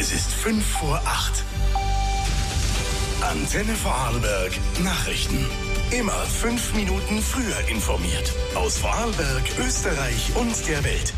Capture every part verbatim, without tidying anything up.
Es ist fünf vor acht. Antenne Vorarlberg Nachrichten. Immer fünf Minuten früher informiert. Aus Vorarlberg, Österreich und der Welt.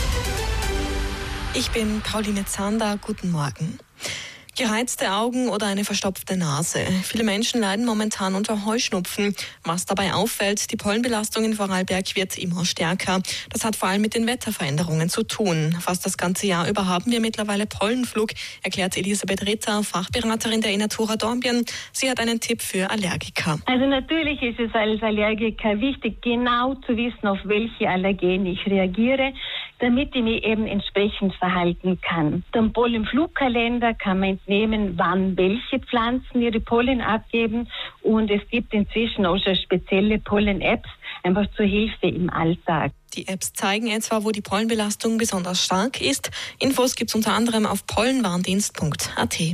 Ich bin Pauline Zander. Guten Morgen. Gereizte Augen oder eine verstopfte Nase. Viele Menschen leiden momentan unter Heuschnupfen. Was dabei auffällt, die Pollenbelastung in Vorarlberg wird immer stärker. Das hat vor allem mit den Wetterveränderungen zu tun. Fast das ganze Jahr über haben wir mittlerweile Pollenflug, erklärt Elisabeth Ritter, Fachberaterin der Enatura Dornbirn. Sie hat einen Tipp für Allergiker. Also natürlich ist es als Allergiker wichtig, genau zu wissen, auf welche Allergen ich reagiere, damit ich mich eben entsprechend verhalten kann. Dem Pollenflugkalender kann man entnehmen, wann welche Pflanzen ihre Pollen abgeben, und es gibt inzwischen auch schon spezielle Pollen-Apps, einfach zur Hilfe im Alltag. Die Apps zeigen etwa, wo die Pollenbelastung besonders stark ist. Infos gibt's unter anderem auf pollenwarndienst punkt a t.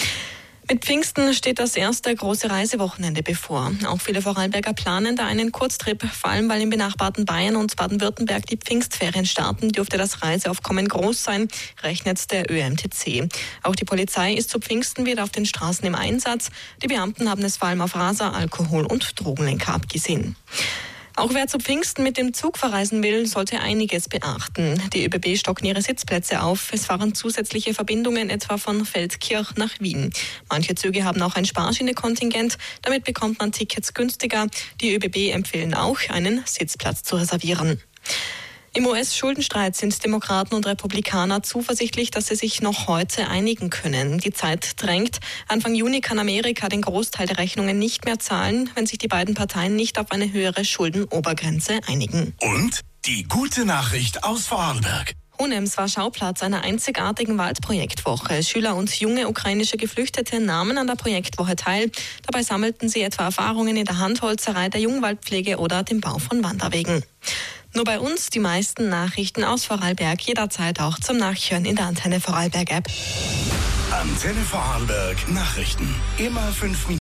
Mit Pfingsten steht das erste große Reisewochenende bevor. Auch viele Vorarlberger planen da einen Kurztrip. Vor allem, weil im benachbarten Bayern und Baden-Württemberg die Pfingstferien starten, dürfte das Reiseaufkommen groß sein, rechnet der Ö M T C. Auch die Polizei ist zu Pfingsten wieder auf den Straßen im Einsatz. Die Beamten haben es vor allem auf Raser, Alkohol und Drogenlenker abgesehen. Auch wer zu Pfingsten mit dem Zug verreisen will, sollte einiges beachten. Die ÖBB stocken ihre Sitzplätze auf. Es fahren zusätzliche Verbindungen etwa von Feldkirch nach Wien. Manche Züge haben auch ein Sparschienekontingent. Damit bekommt man Tickets günstiger. Die ÖBB empfehlen auch, einen Sitzplatz zu reservieren. Im U S-Schuldenstreit sind Demokraten und Republikaner zuversichtlich, dass sie sich noch heute einigen können. Die Zeit drängt. Anfang Juni kann Amerika den Großteil der Rechnungen nicht mehr zahlen, wenn sich die beiden Parteien nicht auf eine höhere Schuldenobergrenze einigen. Und die gute Nachricht aus Vorarlberg. Hohenems war Schauplatz einer einzigartigen Waldprojektwoche. Schüler und junge ukrainische Geflüchtete nahmen an der Projektwoche teil. Dabei sammelten sie etwa Erfahrungen in der Handholzerei, der Jungwaldpflege oder dem Bau von Wanderwegen. Nur bei uns die meisten Nachrichten aus Vorarlberg, jederzeit auch zum Nachhören in der Antenne Vorarlberg App. Antenne Vorarlberg Nachrichten. Immer fünf Minuten.